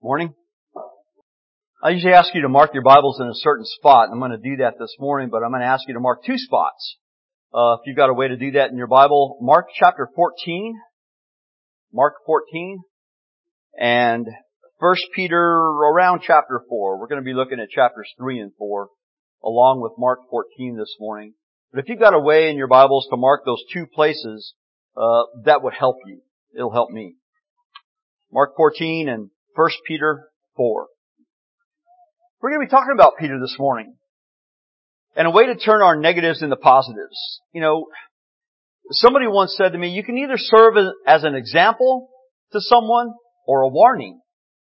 Morning. I usually ask you to mark your Bibles in a certain spot. I'm going to do that this morning, but I'm going to ask you to mark two spots. If you've got a way to do that in your Bible, Mark chapter 14, Mark 14, and 1 Peter around chapter 4. We're going to be looking at chapters 3 and 4, along with Mark 14 this morning. But if you've got a way in your Bibles to mark those two places, that would help you. It'll help me. Mark 14 and 1 Peter 4. We're going to be talking about Peter this morning. And a way to turn our negatives into positives. You know, somebody once said to me, you can either serve as an example to someone or a warning.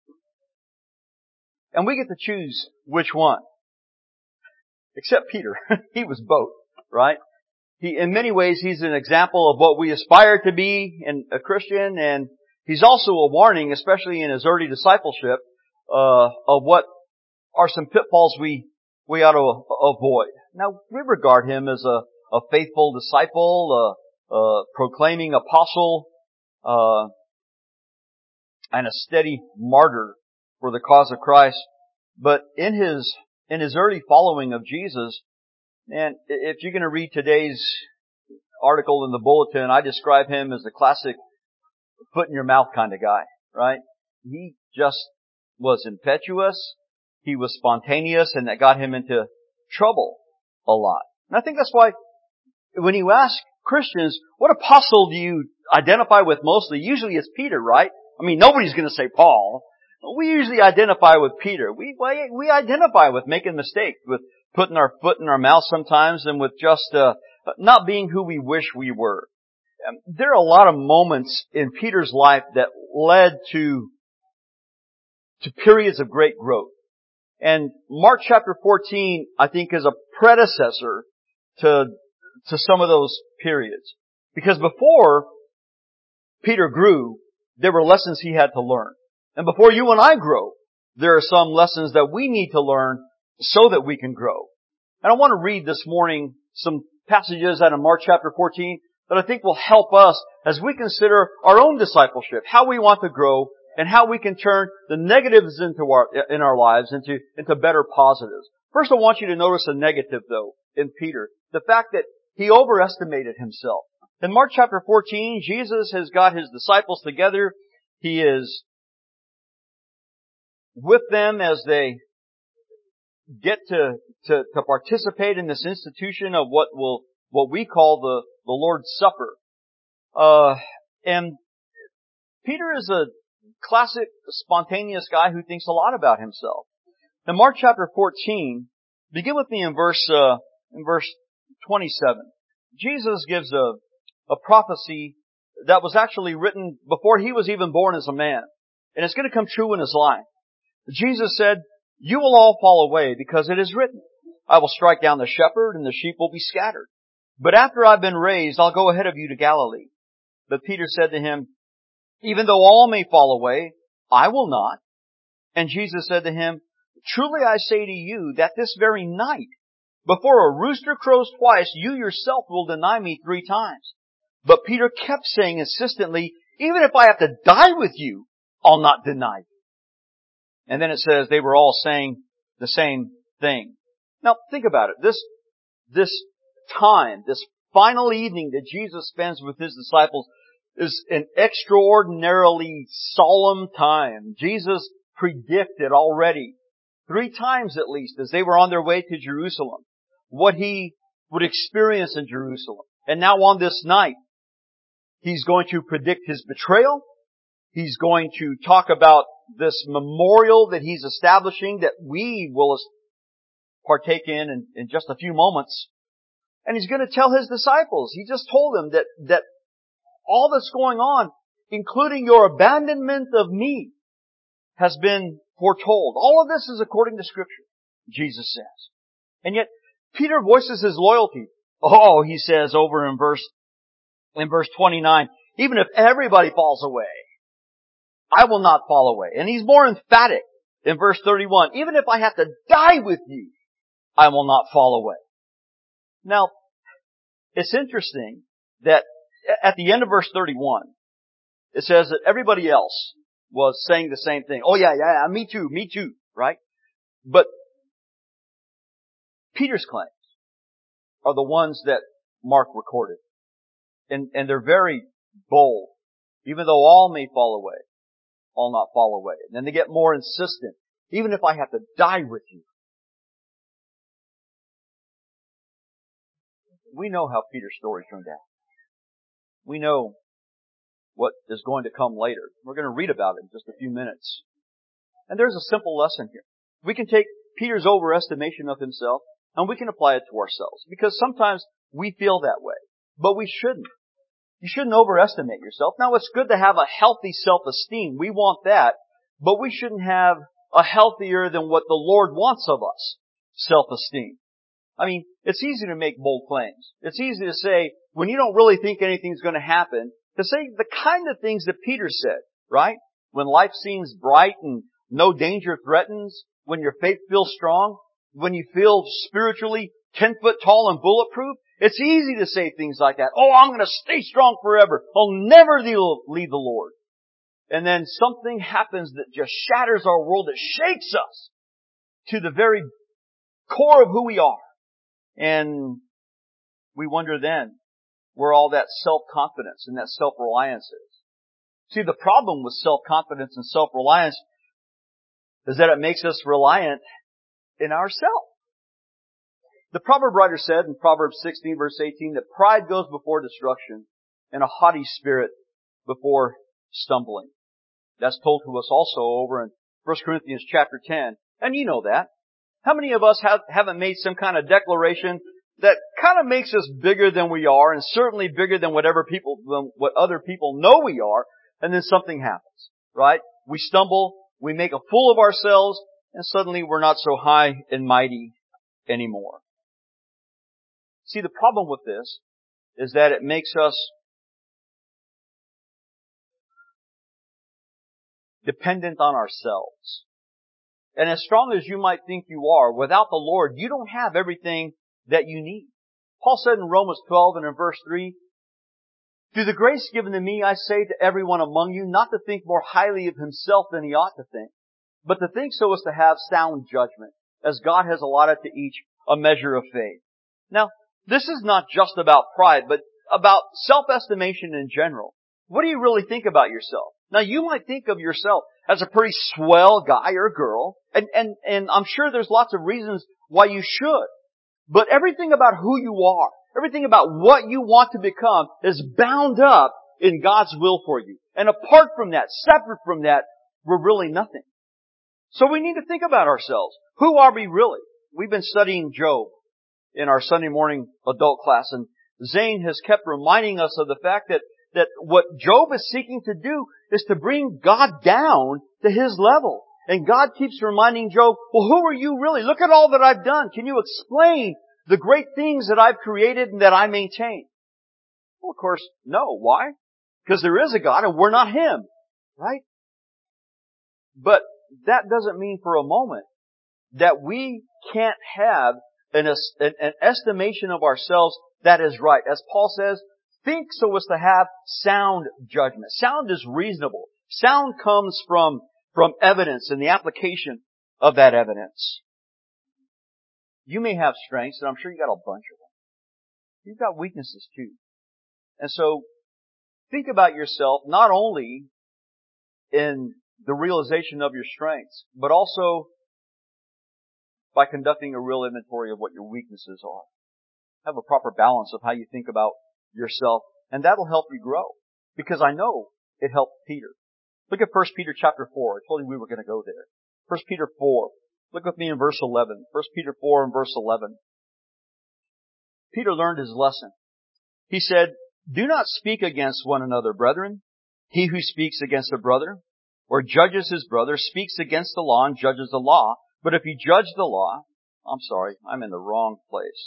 And we get to choose which one. Except Peter. He was both, right? In many ways, he's an example of what we aspire to be in a Christian, and he's also a warning, especially in his early discipleship, of what are some pitfalls we ought to avoid. Now, we regard him as a faithful disciple, a proclaiming apostle, and a steady martyr for the cause of Christ. But in his early following of Jesus, and if you're going to read today's article in the bulletin, I describe him as the classic foot in your mouth kind of guy, right? He just was impetuous. He was spontaneous, and that got him into trouble a lot. And I think that's why when you ask Christians, what apostle do you identify with mostly? Usually it's Peter, right? I mean, nobody's going to say Paul. We usually identify with Peter. We identify with making mistakes, with putting our foot in our mouth sometimes, and with just not being who we wish we were. There are a lot of moments in Peter's life that led to periods of great growth. And Mark chapter 14, I think, is a predecessor to some of those periods. Because before Peter grew, there were lessons he had to learn. And before you and I grow, there are some lessons that we need to learn so that we can grow. And I want to read this morning some passages out of Mark chapter 14 that I think will help us as we consider our own discipleship, how we want to grow, and how we can turn the negatives in our lives into better positives. First, I want you to notice a negative, though, in Peter. The fact that he overestimated himself. In Mark chapter 14, Jesus has got his disciples together. He is with them as they get to participate in this institution of what we call the Lord's Supper. And Peter is a classic, spontaneous guy who thinks a lot about himself. In Mark chapter 14, begin with me in verse 27. Jesus gives a prophecy that was actually written before he was even born as a man. And it's going to come true in his life. Jesus said, "You will all fall away because it is written, I will strike down the shepherd and the sheep will be scattered. But after I've been raised, I'll go ahead of you to Galilee." But Peter said to him, "Even though all may fall away, I will not." And Jesus said to him, "Truly I say to you that this very night, before a rooster crows twice, you yourself will deny me 3 times. But Peter kept saying insistently, "Even if I have to die with you, I'll not deny you." And then it says they were all saying the same thing. Now think about it. This time, this final evening that Jesus spends with his disciples is an extraordinarily solemn time. Jesus predicted already 3 times at least as they were on their way to Jerusalem what he would experience in Jerusalem. And now on this night, he's going to predict his betrayal. He's going to talk about this memorial that he's establishing that we will partake in just a few moments. And he's going to tell his disciples. He just told them that all that's going on, including your abandonment of me, has been foretold. All of this is according to Scripture, Jesus says. And yet, Peter voices his loyalty. Oh, he says over in verse 29, even if everybody falls away, I will not fall away. And he's more emphatic in verse 31. Even if I have to die with you, I will not fall away. Now, it's interesting that at the end of verse 31, it says that everybody else was saying the same thing. Oh yeah, me too, right? But Peter's claims are the ones that Mark recorded. And they're very bold. Even though all may fall away, all not fall away. And then they get more insistent. Even if I have to die with you. We know how Peter's story turned out. We know what is going to come later. We're going to read about it in just a few minutes. And there's a simple lesson here. We can take Peter's overestimation of himself and we can apply it to ourselves. Because sometimes we feel that way. But we shouldn't. You shouldn't overestimate yourself. Now it's good to have a healthy self-esteem. We want that. But we shouldn't have a healthier than what the Lord wants of us self-esteem. I mean, it's easy to make bold claims. It's easy to say, when you don't really think anything's going to happen, to say the kind of things that Peter said, right? When life seems bright and no danger threatens, when your faith feels strong, when you feel spiritually 10 foot tall and bulletproof, it's easy to say things like that. Oh, I'm going to stay strong forever. I'll never leave the Lord. And then something happens that just shatters our world. It shakes us to the very core of who we are. And we wonder then where all that self-confidence and that self-reliance is. See, the problem with self-confidence and self-reliance is that it makes us reliant in ourselves. The proverb writer said in Proverbs 16 verse 18 that pride goes before destruction and a haughty spirit before stumbling. That's told to us also over in 1 Corinthians chapter 10. And you know that. How many of us haven't made some kind of declaration that kind of makes us bigger than we are and certainly bigger than what other people know we are, and then something happens, right? We stumble, we make a fool of ourselves, and suddenly we're not so high and mighty anymore. See, the problem with this is that it makes us dependent on ourselves. And as strong as you might think you are, without the Lord, you don't have everything that you need. Paul said in Romans 12 and in verse 3, through the grace given to me, I say to everyone among you, not to think more highly of himself than he ought to think, but to think so as to have sound judgment, as God has allotted to each a measure of faith. Now, this is not just about pride, but about self-estimation in general. What do you really think about yourself? Now, you might think of yourself as a pretty swell guy or girl, and I'm sure there's lots of reasons why you should. But everything about who you are, everything about what you want to become is bound up in God's will for you. And apart from that, separate from that, we're really nothing. So we need to think about ourselves. Who are we really? We've been studying Job in our Sunday morning adult class, and Zane has kept reminding us of the fact that what Job is seeking to do is to bring God down to his level. And God keeps reminding Job, well, who are you really? Look at all that I've done. Can you explain the great things that I've created and that I maintain? Well, of course, no. Why? Because there is a God and we're not Him. Right? But that doesn't mean for a moment that we can't have an estimation of ourselves that is right. As Paul says, think so as to have sound judgment. Sound is reasonable. Sound comes from evidence and the application of that evidence. You may have strengths, and I'm sure you got a bunch of them. You've got weaknesses too. And so, think about yourself not only in the realization of your strengths, but also by conducting a real inventory of what your weaknesses are. Have a proper balance of how you think about yourself, and that'll help you grow. Because I know it helped Peter. Look at 1 Peter chapter 4. I told you we were going to go there. 1 Peter 4. Look with me in verse 11. 1 Peter 4 and verse 11. Peter learned his lesson. He said, do not speak against one another, brethren. He who speaks against a brother or judges his brother speaks against the law and judges the law. But if you judge the law, I'm in the wrong place.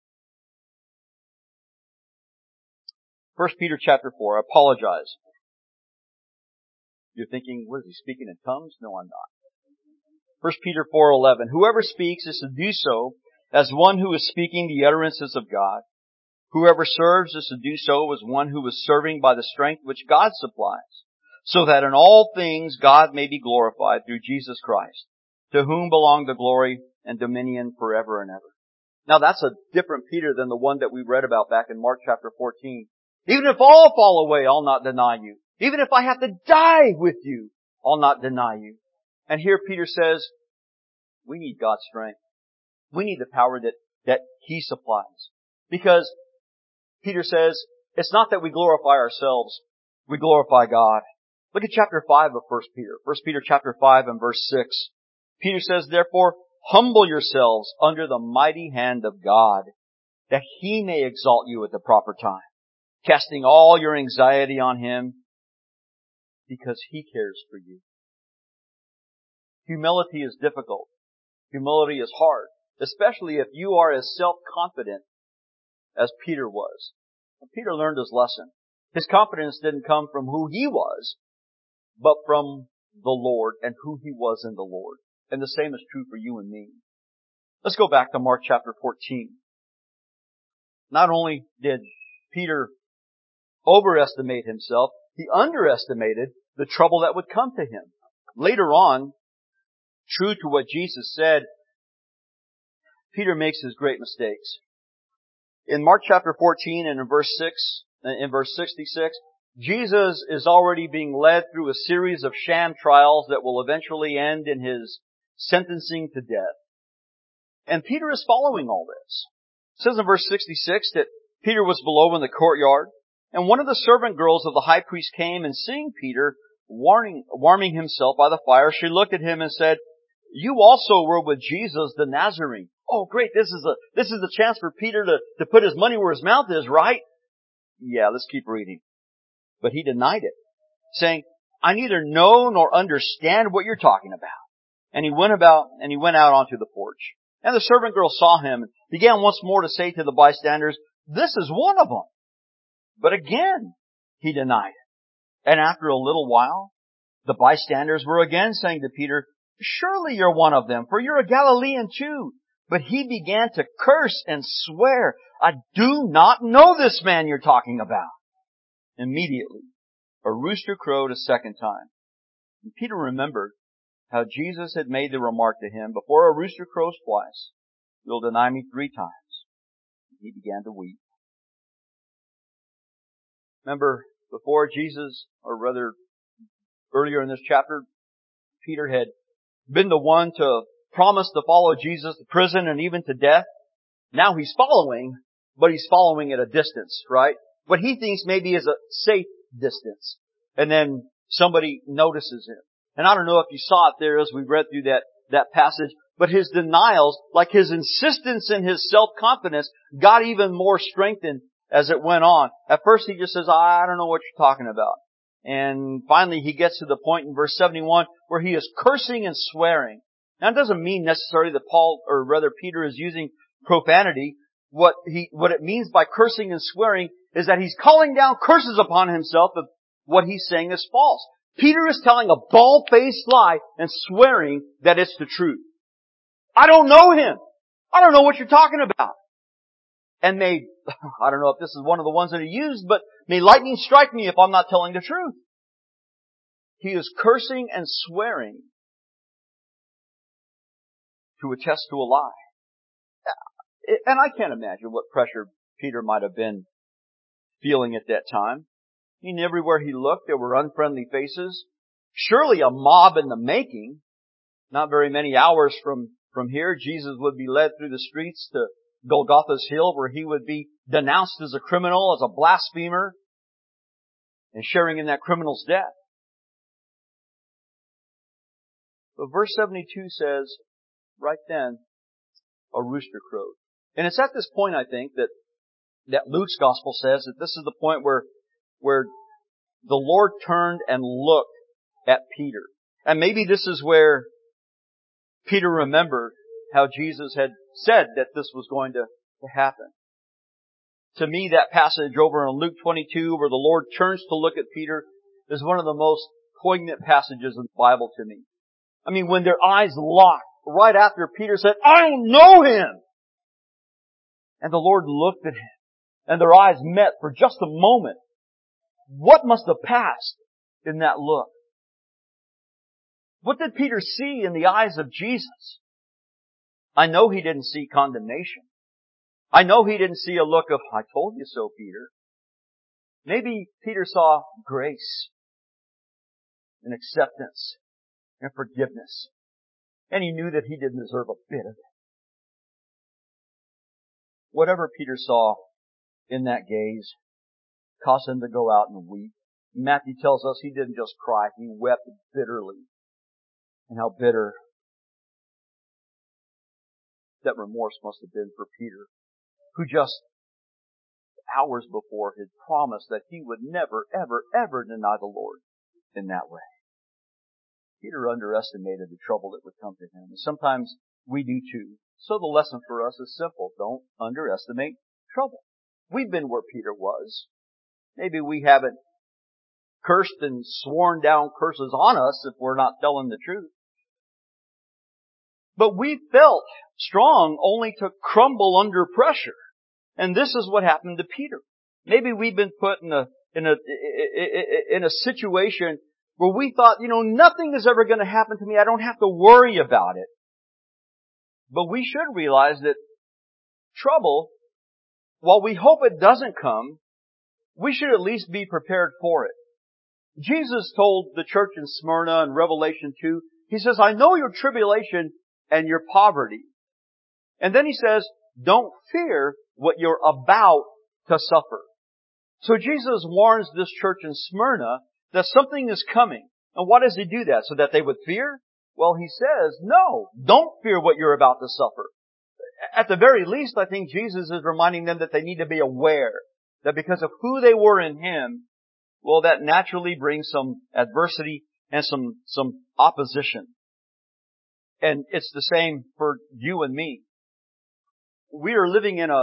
1 Peter chapter 4. I apologize. You're thinking, what is he speaking in tongues? No, I'm not. 1 Peter 4:11. Whoever speaks is to do so as one who is speaking the utterances of God. Whoever serves is to do so as one who is serving by the strength which God supplies, so that in all things God may be glorified through Jesus Christ, to whom belong the glory and dominion forever and ever. Now that's a different Peter than the one that we read about back in Mark chapter 14. Even if all fall away, I'll not deny you. Even if I have to die with you, I'll not deny you. And here Peter says, we need God's strength. We need the power that He supplies. Because Peter says, it's not that we glorify ourselves, we glorify God. Look at chapter 5 of 1 Peter. 1 Peter chapter 5 and verse 6. Peter says, therefore, humble yourselves under the mighty hand of God, that He may exalt you at the proper time, casting all your anxiety on Him, because He cares for you. Humility is difficult. Humility is hard, especially if you are as self-confident as Peter was. And Peter learned his lesson. His confidence didn't come from who he was, but from the Lord and who He was in the Lord. And the same is true for you and me. Let's go back to Mark chapter 14. Not only did Peter overestimate himself, he underestimated the trouble that would come to him. Later on, true to what Jesus said, Peter makes his great mistakes. In Mark chapter 14 and in verse 66, Jesus is already being led through a series of sham trials that will eventually end in His sentencing to death. And Peter is following all this. It says in verse 66 that Peter was below in the courtyard, and one of the servant girls of the high priest came, and seeing Peter warming himself by the fire, she looked at him and said, you also were with Jesus the Nazarene. Oh great, this is the chance for Peter to put his money where his mouth is, right? Yeah, let's keep reading. But he denied it, saying, I neither know nor understand what you're talking about. And he went out onto the porch. And the servant girl saw him and began once more to say to the bystanders, this is one of them. But again, he denied it. And after a little while, the bystanders were again saying to Peter, surely you're one of them, for you're a Galilean too. But he began to curse and swear, I do not know this man you're talking about. Immediately, a rooster crowed a second time. And Peter remembered how Jesus had made the remark to him, before a rooster crows twice, you'll deny me 3 times. And he began to weep. Remember, before Jesus, or rather earlier in this chapter, Peter had been the one to promise to follow Jesus to prison and even to death. Now he's following, but he's following at a distance, right? What he thinks maybe is a safe distance. And then somebody notices him. And I don't know if you saw it there as we read through that passage, but his denials, like his insistence and his self-confidence, got even more strengthened as it went on. At first he just says, I don't know what you're talking about. And finally he gets to the point in verse 71 where he is cursing and swearing. Now it doesn't mean necessarily that Peter is using profanity. What it means by cursing and swearing is that he's calling down curses upon himself of what he's saying is false. Peter is telling a bald-faced lie and swearing that it's the truth. I don't know him. I don't know what you're talking about. And I don't know if this is one of the ones that he used, but may lightning strike me if I'm not telling the truth. He is cursing and swearing to attest to a lie. And I can't imagine what pressure Peter might have been feeling at that time. I mean, everywhere he looked, there were unfriendly faces. Surely a mob in the making. Not very many hours from here, Jesus would be led through the streets to Golgotha's Hill, where he would be denounced as a criminal, as a blasphemer, and sharing in that criminal's death. But verse 72 says, right then, a rooster crowed. And it's at this point, I think, that Luke's gospel says that this is the point where the Lord turned and looked at Peter. And maybe this is where Peter remembered how Jesus had said that this was going to happen. To me, that passage over in Luke 22 where the Lord turns to look at Peter is one of the most poignant passages in the Bible to me. I mean, when their eyes locked right after Peter said, I don't know him! And the Lord looked at him, and their eyes met for just a moment. What must have passed in that look? What did Peter see in the eyes of Jesus? I know he didn't see condemnation. I know he didn't see a look of, I told you so, Peter. Maybe Peter saw grace and acceptance and forgiveness. And he knew that he didn't deserve a bit of it. Whatever Peter saw in that gaze caused him to go out and weep. Matthew tells us he didn't just cry, he wept bitterly. And how bitter that remorse must have been for Peter, who just hours before had promised that he would never, ever, ever deny the Lord in that way. Peter underestimated the trouble that would come to him. And sometimes we do too. So the lesson for us is simple. Don't underestimate trouble. We've been where Peter was. Maybe we haven't cursed and sworn down curses on us if we're not telling the truth. But we felt strong only to crumble under pressure. And this is what happened to Peter. Maybe we've been put in a situation where we thought, nothing is ever going to happen to me. I don't have to worry about it. But we should realize that trouble, while we hope it doesn't come, we should at least be prepared for it. Jesus told the church in Smyrna in Revelation 2, He says, I know your tribulation and your poverty. And then He says, don't fear what you're about to suffer. So Jesus warns this church in Smyrna that something is coming. And why does He do that? So that they would fear? Well, He says, no, don't fear what you're about to suffer. At the very least, I think Jesus is reminding them that they need to be aware that because of who they were in Him, well, that naturally brings some adversity and some opposition. And it's the same for you and me. We are living in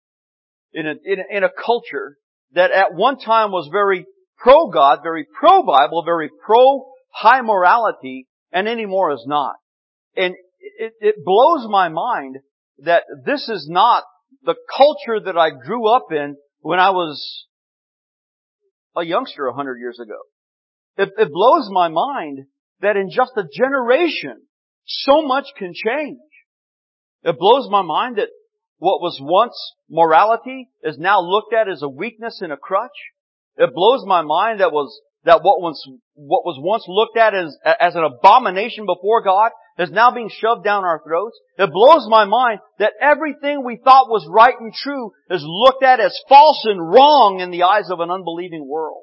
a culture that at one time was very pro-God, very pro-Bible, very pro-high morality, and anymore is not. And it blows my mind that this is not the culture that I grew up in when I was a youngster 100 years ago. It blows my mind that in just a generation, so much can change. It blows my mind that what was once morality is now looked at as a weakness and a crutch. It blows my mind that what was once looked at as an abomination before God is now being shoved down our throats. It blows my mind that everything we thought was right and true is looked at as false and wrong in the eyes of an unbelieving world.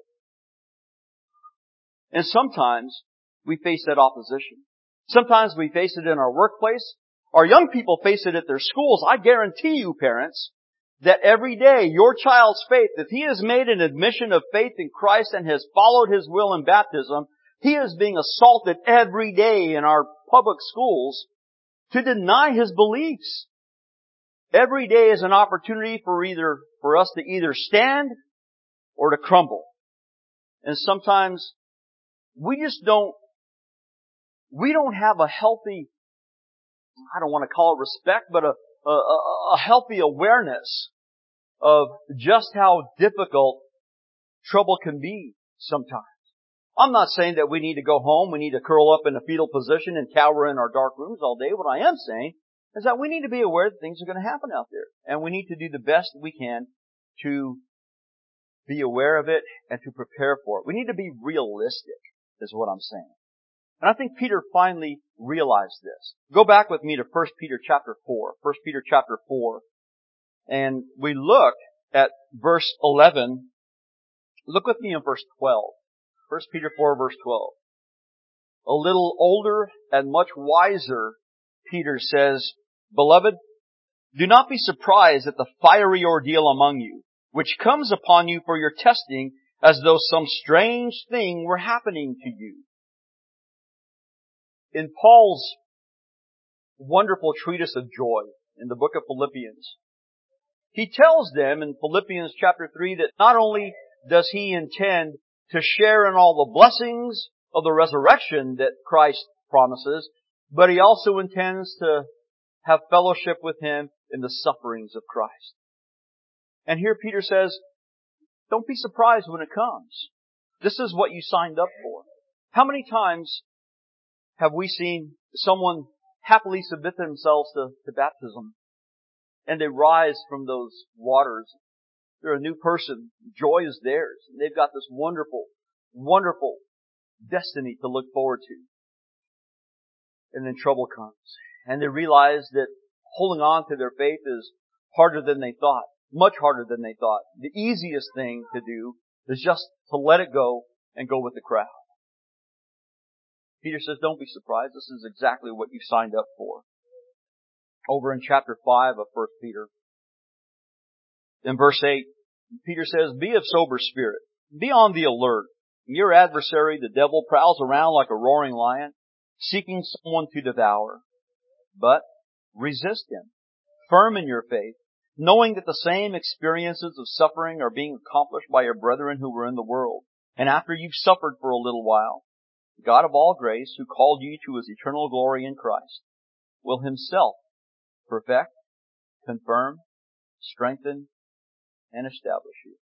And sometimes we face that opposition. Sometimes we face it in our workplace. Our young people face it at their schools. I guarantee you, parents, that every day your child's faith, if he has made an admission of faith in Christ and has followed His will in baptism, he is being assaulted every day in our public schools to deny his beliefs. Every day is an opportunity for us to either stand or to crumble. And sometimes we don't have a healthy, I don't want to call it respect, but a healthy awareness of just how difficult trouble can be sometimes. I'm not saying that we need to go home, we need to curl up in a fetal position and cower in our dark rooms all day. What I am saying is that we need to be aware that things are going to happen out there. And we need to do the best we can to be aware of it and to prepare for it. We need to be realistic, is what I'm saying. And I think Peter finally realized this. Go back with me to 1 Peter chapter 4. 1 Peter chapter 4. And we look at verse 11. Look with me in verse 12. 1 Peter 4 verse 12. A little older and much wiser, Peter says, Beloved, do not be surprised at the fiery ordeal among you, which comes upon you for your testing, as though some strange thing were happening to you. In Paul's wonderful treatise of joy in the book of Philippians, he tells them in Philippians chapter 3 that not only does he intend to share in all the blessings of the resurrection that Christ promises, but he also intends to have fellowship with Him in the sufferings of Christ. And here Peter says, don't be surprised when it comes. This is what you signed up for. How many times have we seen someone happily submit themselves to baptism and they rise from those waters? They're a new person. Joy is theirs. They've got this wonderful, wonderful destiny to look forward to. And then trouble comes. And they realize that holding on to their faith is harder than they thought. Much harder than they thought. The easiest thing to do is just to let it go and go with the crowd. Peter says, don't be surprised. This is exactly what you signed up for. Over in chapter 5 of 1 Peter. In verse 8, Peter says, be of sober spirit. Be on the alert. Your adversary, the devil, prowls around like a roaring lion, seeking someone to devour. But resist him, firm in your faith, knowing that the same experiences of suffering are being accomplished by your brethren who were in the world. And after you've suffered for a little while, the God of all grace, who called you to His eternal glory in Christ, will Himself perfect, confirm, strengthen, and establish you.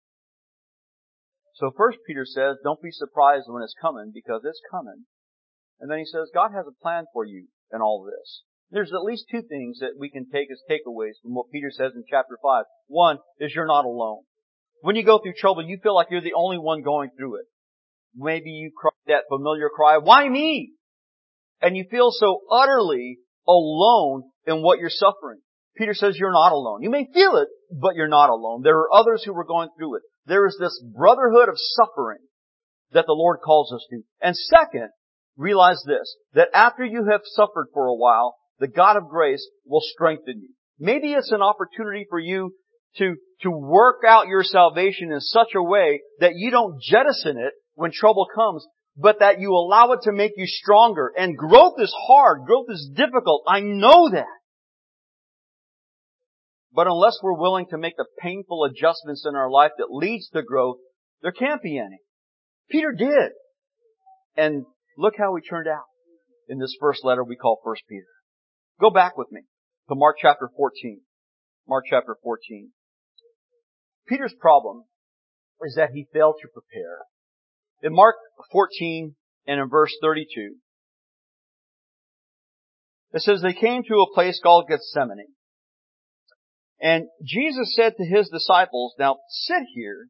So first Peter says, don't be surprised when it's coming, because it's coming. And then he says, God has a plan for you in all of this. There's at least two things that we can take as takeaways from what Peter says in chapter 5. One is you're not alone. When you go through trouble, you feel like you're the only one going through it. Maybe you cry that familiar cry, why me? And you feel so utterly alone in what you're suffering. Peter says you're not alone. You may feel it, but you're not alone. There are others who are going through it. There is this brotherhood of suffering that the Lord calls us to. And second, realize this, that after you have suffered for a while, the God of grace will strengthen you. Maybe it's an opportunity for you to work out your salvation in such a way that you don't jettison it when trouble comes, but that you allow it to make you stronger. And growth is hard. Growth is difficult. I know that. But unless we're willing to make the painful adjustments in our life that leads to growth, there can't be any. Peter did. And look how he turned out in this first letter we call 1 Peter. Go back with me to Mark chapter 14. Mark chapter 14. Peter's problem is that he failed to prepare. In Mark 14 and in verse 32, it says, they came to a place called Gethsemane. And Jesus said to His disciples, now sit here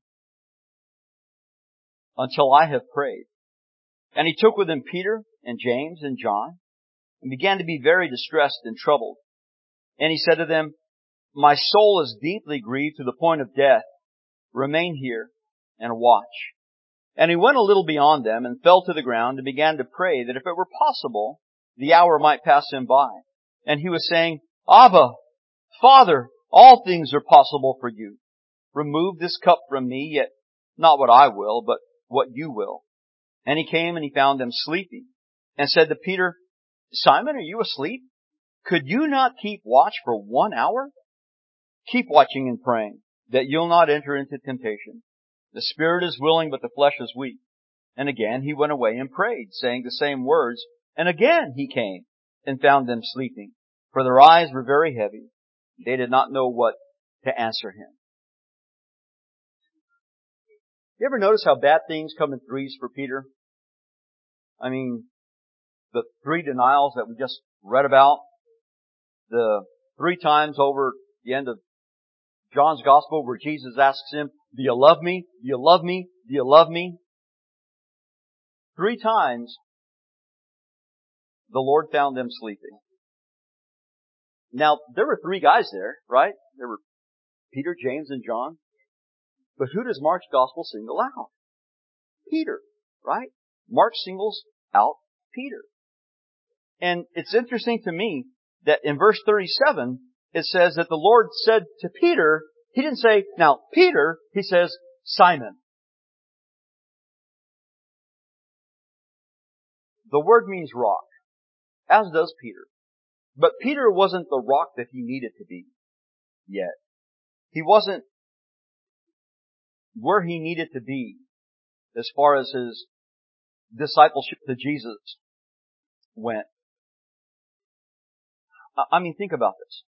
until I have prayed. And He took with Him Peter and James and John and began to be very distressed and troubled. And He said to them, my soul is deeply grieved to the point of death. Remain here and watch. And He went a little beyond them and fell to the ground and began to pray that if it were possible, the hour might pass Him by. And He was saying, Abba, Father, all things are possible for you. Remove this cup from me, yet not what I will, but what you will. And He came and He found them sleeping and said to Peter, Simon, are you asleep? Could you not keep watch for 1 hour? Keep watching and praying, that you'll not enter into temptation. The spirit is willing, but the flesh is weak. And again He went away and prayed, saying the same words. And again He came and found them sleeping, for their eyes were very heavy. They did not know what to answer Him. You ever notice how bad things come in threes for Peter? I mean, the 3 denials that we just read about, the 3 times over the end of John's Gospel where Jesus asks Him, do you love me? Do you love me? Do you love me? 3 times the Lord found them sleeping. Now, there were 3 guys there, right? There were Peter, James, and John. But who does Mark's Gospel single out? Peter, right? Mark singles out Peter. And it's interesting to me that in verse 37, it says that the Lord said to Peter, He didn't say, now Peter, He says, Simon. The word means rock, as does Peter. But Peter wasn't the rock that he needed to be yet. He wasn't where he needed to be as far as his discipleship to Jesus went. I mean, think about this.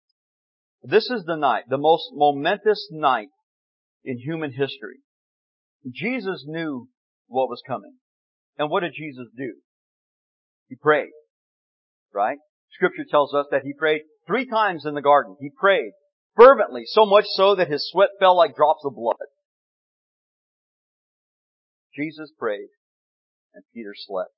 This is the night, the most momentous night in human history. Jesus knew what was coming. And what did Jesus do? He prayed, right? Scripture tells us that He prayed 3 times in the garden. He prayed fervently, so much so that His sweat fell like drops of blood. Jesus prayed, and Peter slept.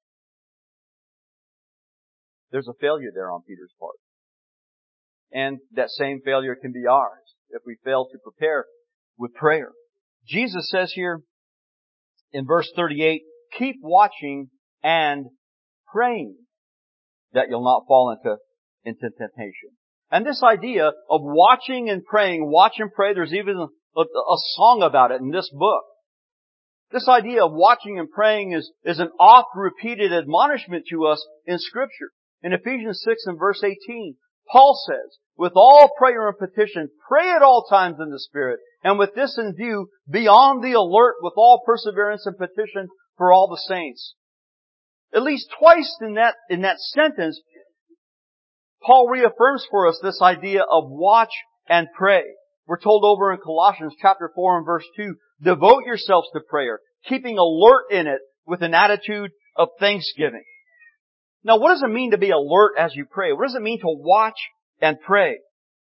There's a failure there on Peter's part. And that same failure can be ours if we fail to prepare with prayer. Jesus says here in verse 38, keep watching and praying that you'll not fall into temptation. And this idea of watching and praying, watch and pray, there's even a song about it in this book. This idea of watching and praying is an oft-repeated admonishment to us in Scripture. In Ephesians 6 and verse 18, Paul says, with all prayer and petition, pray at all times in the Spirit, and with this in view, be on the alert with all perseverance and petition for all the saints. At least twice in that sentence, Paul reaffirms for us this idea of watch and pray. We're told over in Colossians chapter 4 and verse 2, devote yourselves to prayer, keeping alert in it with an attitude of thanksgiving. Now, what does it mean to be alert as you pray? What does it mean to watch and pray?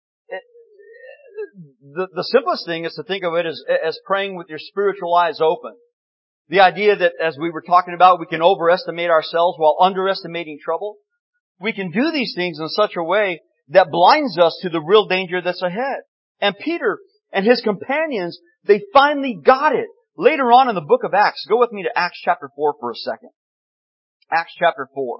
The simplest thing is to think of it as praying with your spiritual eyes open. The idea that, as we were talking about, we can overestimate ourselves while underestimating trouble. We can do these things in such a way that blinds us to the real danger that's ahead. And Peter and his companions, they finally got it. Later on in the book of Acts, go with me to Acts chapter 4 for a second. Acts chapter 4.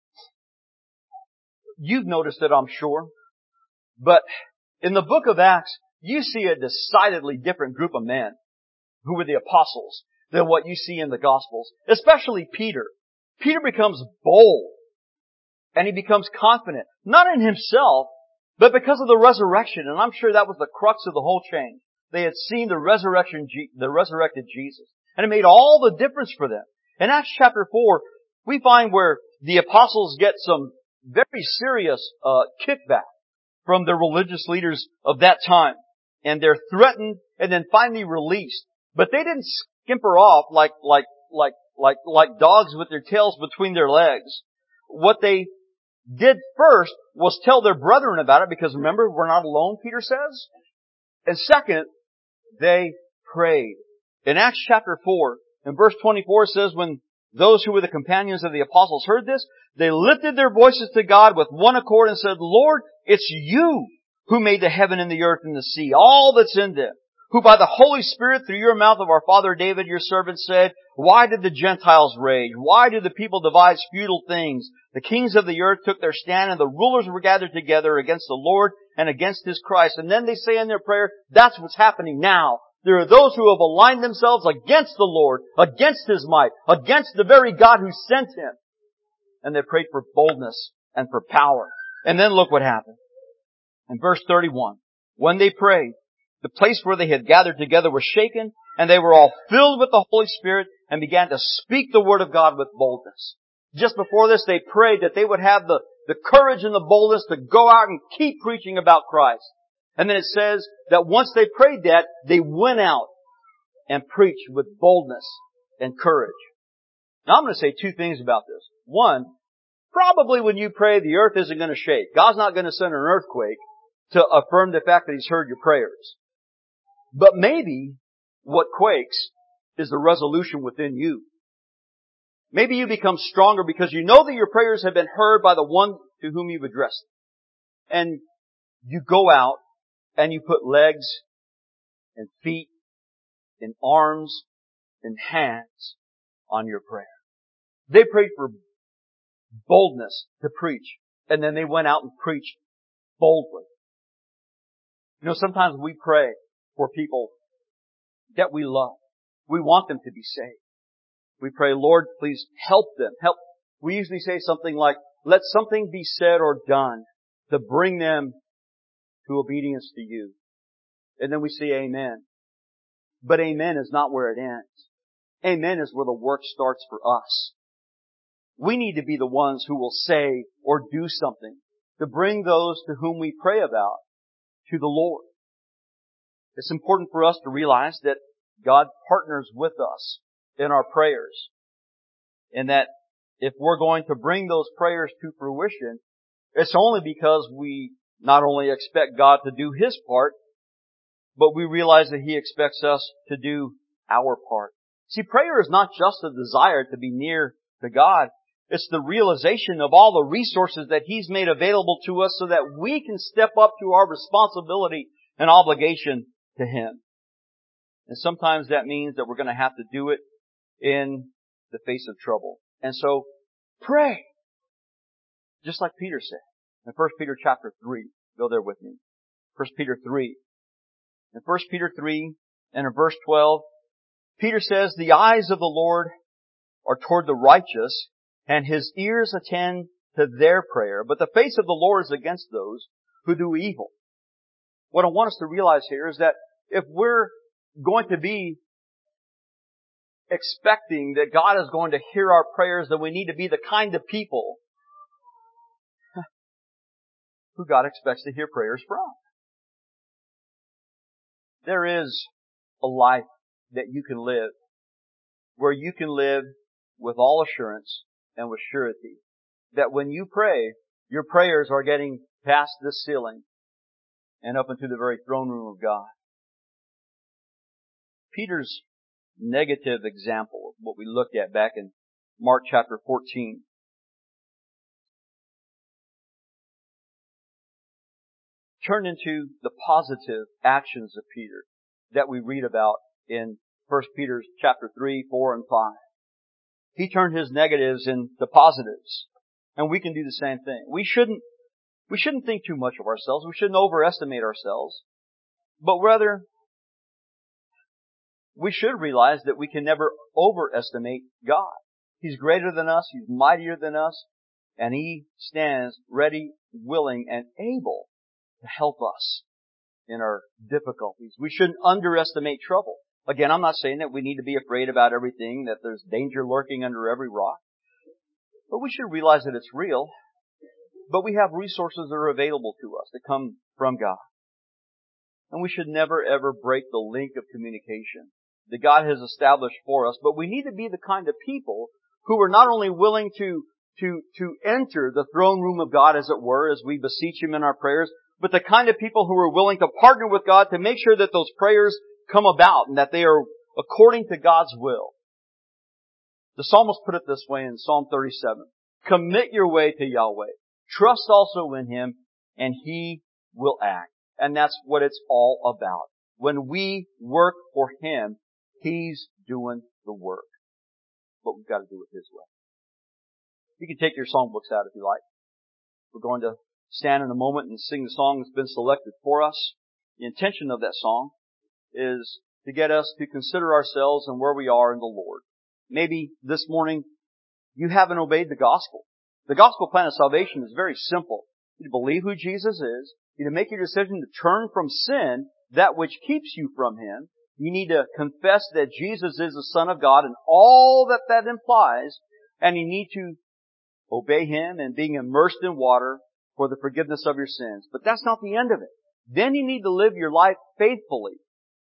You've noticed it, I'm sure. But in the book of Acts, you see a decidedly different group of men who were the apostles than what you see in the Gospels. Especially Peter. Peter becomes bold. And he becomes confident. Not in himself, but because of the resurrection. And I'm sure that was the crux of the whole change. They had seen the resurrected Jesus. And it made all the difference for them. In Acts chapter 4, we find where the apostles get some very serious kickback from the religious leaders of that time. And they're threatened and then finally released. But they didn't scamper off like dogs with their tails between their legs. What they did first was tell their brethren about it, because remember, we're not alone, Peter says. And second, they prayed. In Acts chapter 4, in verse 24 it says, when those who were the companions of the apostles heard this, they lifted their voices to God with one accord and said, Lord, it's you who made the heaven and the earth and the sea, all that's in them, who by the Holy Spirit through your mouth of our father David, your servant, said, why did the Gentiles rage? Why did the people devise futile things? The kings of the earth took their stand, and the rulers were gathered together against the Lord and against His Christ. And then they say in their prayer, that's what's happening now. There are those who have aligned themselves against the Lord, against His might, against the very God who sent Him. And they prayed for boldness and for power. And then look what happened. In verse 31, when they prayed, the place where they had gathered together was shaken, and they were all filled with the Holy Spirit and began to speak the Word of God with boldness. Just before this, they prayed that they would have the courage and the boldness to go out and keep preaching about Christ. And then it says that once they prayed that, they went out and preached with boldness and courage. Now I'm going to say 2 things about this. One, probably when you pray, the earth isn't going to shake. God's not going to send an earthquake to affirm the fact that He's heard your prayers. But maybe what quakes is the resolution within you. Maybe you become stronger because you know that your prayers have been heard by the one to whom you've addressed them. And you go out and you put legs and feet and arms and hands on your prayer. They prayed for boldness to preach, and then they went out and preached boldly. You know, sometimes we pray for people that we love. We want them to be saved. We pray, Lord, please help them. We usually say something like, let something be said or done to bring them to obedience to you. And then we say amen. But amen is not where it ends. Amen is where the work starts for us. We need to be the ones who will say or do something to bring those to whom we pray about to the Lord. It's important for us to realize that God partners with us in our prayers. And that if we're going to bring those prayers to fruition, it's only because we not only expect God to do His part, but we realize that He expects us to do our part. See, prayer is not just a desire to be near to God. It's the realization of all the resources that He's made available to us so that we can step up to our responsibility and obligation to Him. And sometimes that means that we're going to have to do it in the face of trouble. And so, pray. Just like Peter said in 1 Peter chapter 3. Go there with me. 1 Peter 3. In 1 Peter 3 and in verse 12, Peter says, "The eyes of the Lord are toward the righteous, and His ears attend to their prayer. But the face of the Lord is against those who do evil." What I want us to realize here is that if we're going to be expecting that God is going to hear our prayers, then we need to be the kind of people who God expects to hear prayers from. There is a life that you can live where you can live with all assurance and with surety that when you pray, your prayers are getting past this ceiling and up into the very throne room of God. Peter's negative example of what we looked at back in Mark chapter 14 turned into the positive actions of Peter that we read about in 1 Peter chapter 3, 4, and 5. He turned his negatives into positives. And we can do the same thing. We shouldn't think too much of ourselves. We shouldn't overestimate ourselves. But rather, we should realize that we can never overestimate God. He's greater than us. He's mightier than us. And He stands ready, willing, and able to help us in our difficulties. We shouldn't underestimate trouble. Again, I'm not saying that we need to be afraid about everything, that there's danger lurking under every rock. But we should realize that it's real. But we have resources that are available to us that come from God. And we should never ever break the link of communication that God has established for us. But we need to be the kind of people who are not only willing to enter the throne room of God, as it were, as we beseech Him in our prayers, but the kind of people who are willing to partner with God to make sure that those prayers come about and that they are according to God's will. The psalmist put it this way in Psalm 37. "Commit your way to Yahweh. Trust also in Him, and He will act." And that's what it's all about. When we work for Him, He's doing the work. But we've got to do it His way. You can take your songbooks out if you like. We're going to stand in a moment and sing the song that's been selected for us. The intention of that song is to get us to consider ourselves and where we are in the Lord. Maybe this morning you haven't obeyed the gospel. The gospel plan of salvation is very simple. You believe who Jesus is. You make your decision to turn from sin, that which keeps you from Him. You need to confess that Jesus is the Son of God and all that that implies. And you need to obey Him and being immersed in water for the forgiveness of your sins. But that's not the end of it. Then you need to live your life faithfully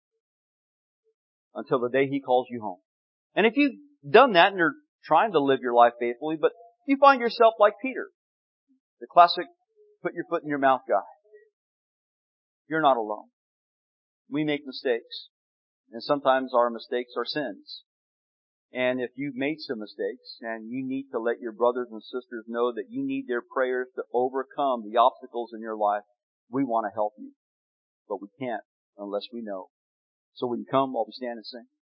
until the day He calls you home. And if you've done that and you're trying to live your life faithfully, but you find yourself like Peter, the classic put your foot in your mouth guy. You're not alone. We make mistakes. And sometimes our mistakes are sins. And if you've made some mistakes and you need to let your brothers and sisters know that you need their prayers to overcome the obstacles in your life, we want to help you. But we can't unless we know. So will you come while we stand and sing?